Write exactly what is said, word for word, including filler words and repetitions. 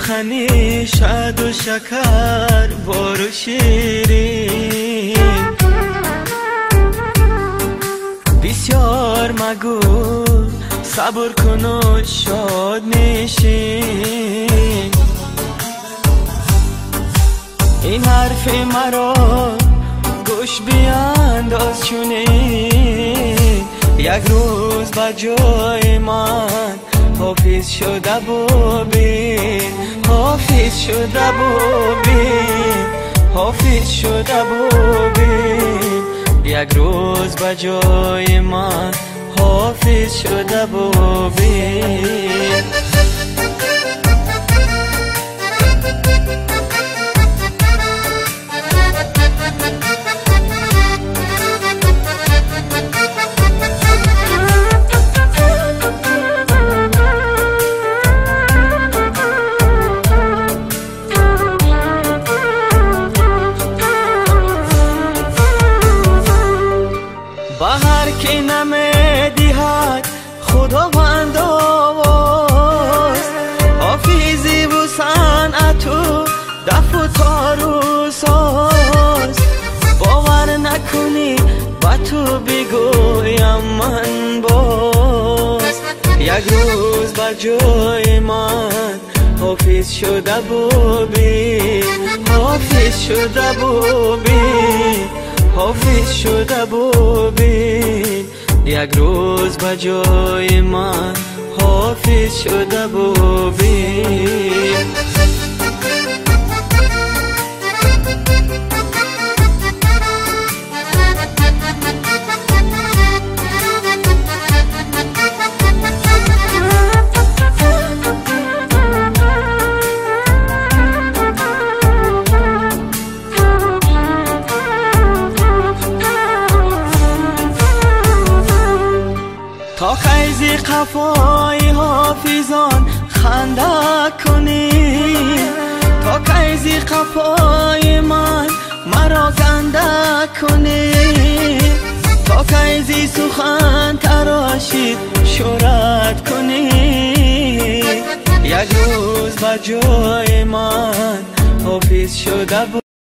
سخنی شاد و شکر بار و شیرین بسیار مگو صبر کن و شاد نشین این حرف مرا گوش بینداز چونین یک روز با جای من حافظ شده ببین حافظ شده ببین حافظ شده ببین یک روز با جای من حافظ شده ببین بهر که نمیدهد خداوند آواز حافظی و صنعت و دف و تار و ساز باور نکنی با تو بگویم من باز یک روز بر جای من حافظ شده ببین حافظ شده ببین حافظ شده ببین یک روز با جای من حافظ شده ببین تا خیزی قفای حافظان خنده کنی تا خیزی قفای من مرا گنده کنی تا خیزی سخن تراشی شهرت کنی یک روز با جای من حافظ شده